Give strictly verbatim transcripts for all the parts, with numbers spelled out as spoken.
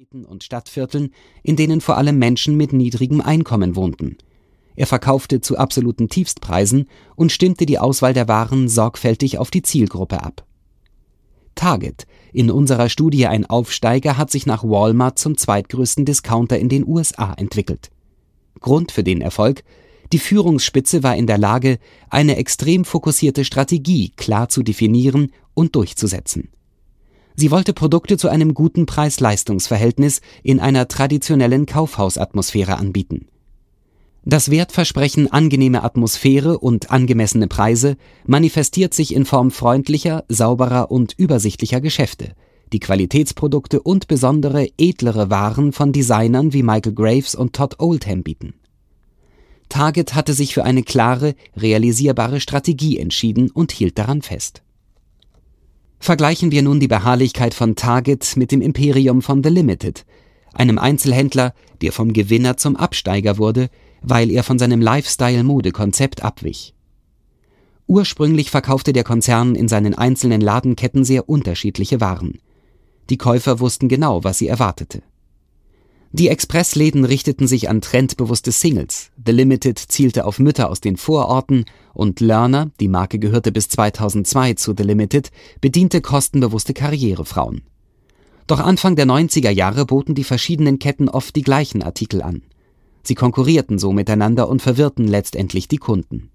Städten und Stadtvierteln, in denen vor allem Menschen mit niedrigem Einkommen wohnten. Er verkaufte zu absoluten Tiefstpreisen und stimmte die Auswahl der Waren sorgfältig auf die Zielgruppe ab. Target, in unserer Studie ein Aufsteiger, hat sich nach Walmart zum zweitgrößten Discounter in den U S A entwickelt. Grund für den Erfolg: Die Führungsspitze war in der Lage, eine extrem fokussierte Strategie klar zu definieren und durchzusetzen. Sie wollte Produkte zu einem guten Preis-Leistungs-Verhältnis in einer traditionellen Kaufhausatmosphäre anbieten. Das Wertversprechen angenehme Atmosphäre und angemessene Preise manifestiert sich in Form freundlicher, sauberer und übersichtlicher Geschäfte, die Qualitätsprodukte und besondere, edlere Waren von Designern wie Michael Graves und Todd Oldham bieten. Target hatte sich für eine klare, realisierbare Strategie entschieden und hielt daran fest. Vergleichen wir nun die Beharrlichkeit von Target mit dem Imperium von The Limited, einem Einzelhändler, der vom Gewinner zum Absteiger wurde, weil er von seinem Lifestyle-Mode-Konzept abwich. Ursprünglich verkaufte der Konzern in seinen einzelnen Ladenketten sehr unterschiedliche Waren. Die Käufer wussten genau, was sie erwartete. Die Expressläden richteten sich an trendbewusste Singles, The Limited zielte auf Mütter aus den Vororten und Lerner, die Marke gehörte bis zweitausendzwei zu The Limited, bediente kostenbewusste Karrierefrauen. Doch Anfang der neunziger Jahre boten die verschiedenen Ketten oft die gleichen Artikel an. Sie konkurrierten so miteinander und verwirrten letztendlich die Kunden.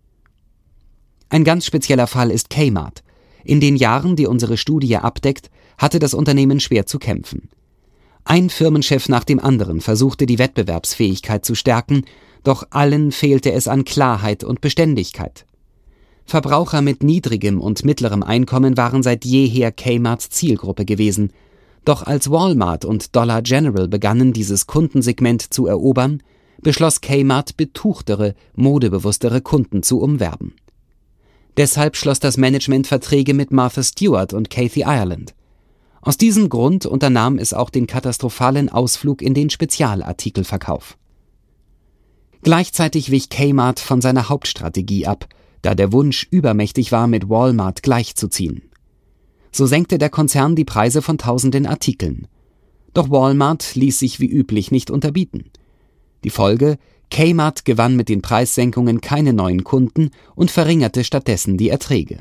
Ein ganz spezieller Fall ist Kmart. In den Jahren, die unsere Studie abdeckt, hatte das Unternehmen schwer zu kämpfen. Ein Firmenchef nach dem anderen versuchte, die Wettbewerbsfähigkeit zu stärken, doch allen fehlte es an Klarheit und Beständigkeit. Verbraucher mit niedrigem und mittlerem Einkommen waren seit jeher Kmarts Zielgruppe gewesen. Doch als Walmart und Dollar General begannen, dieses Kundensegment zu erobern, beschloss Kmart, betuchtere, modebewusstere Kunden zu umwerben. Deshalb schloss das Management Verträge mit Martha Stewart und Kathy Ireland. Aus diesem Grund unternahm es auch den katastrophalen Ausflug in den Spezialartikelverkauf. Gleichzeitig wich Kmart von seiner Hauptstrategie ab, da der Wunsch übermächtig war, mit Walmart gleichzuziehen. So senkte der Konzern die Preise von tausenden Artikeln. Doch Walmart ließ sich wie üblich nicht unterbieten. Die Folge: Kmart gewann mit den Preissenkungen keine neuen Kunden und verringerte stattdessen die Erträge.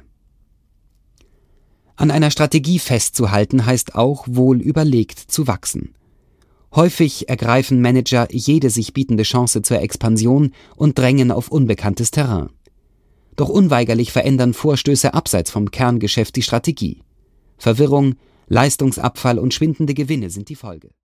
An einer Strategie festzuhalten heißt auch, wohl überlegt zu wachsen. Häufig ergreifen Manager jede sich bietende Chance zur Expansion und drängen auf unbekanntes Terrain. Doch unweigerlich verändern Vorstöße abseits vom Kerngeschäft die Strategie. Verwirrung, Leistungsabfall und schwindende Gewinne sind die Folge.